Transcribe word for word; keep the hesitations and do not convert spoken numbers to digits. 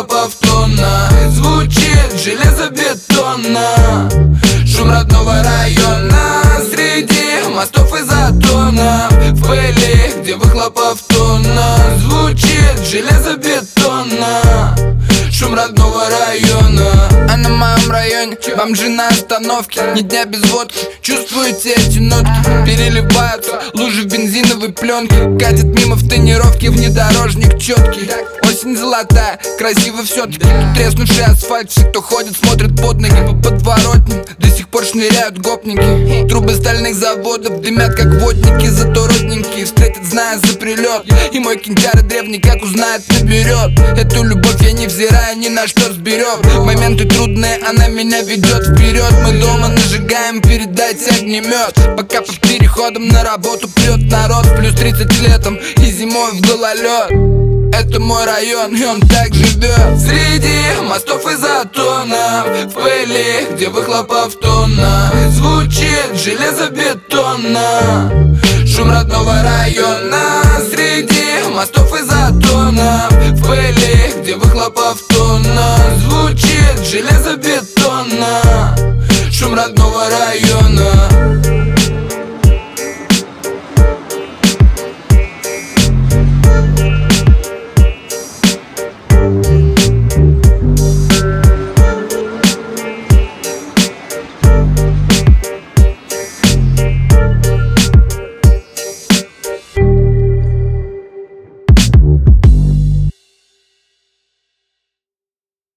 выхлопов тонна. Звучит железобетонно шум родного района среди мостов и затонов. В пыли, где выхлопов тонна, звучит железобетонно шум родного района. А на моем районе бомжи на остановке, ни дня без водки. Чувствуете эти нотки? Переливаются лужи в бензиновой пленке. Катит мимо в тонировке внедорожник четкий. Осень золотая, красиво все-таки. Тут треснувший асфальт, все, кто ходит, смотрит под ноги. По подворотням до сих пор шныряют гопники. Трубы стальных заводов дымят, как водники. Зато родненькие встретят, зная за прилет. И мой кинтяра древний, как узнает, наберет. Эту любовь я не взираю ни на что сберег. В моменты трудные она меня ведет вперед. Мы дома нажигаем, передайте огнемет. Пока под переходом на работу прет народ. Плюс тридцать летом и зимой в гололед. Это мой район, и он так живет. Среди мостов и затонов, в пыли, где выхлопов тонна, звучит железобетонно шум родного района. Среди мостов и затонов, в пыли, где выхлопов тонна,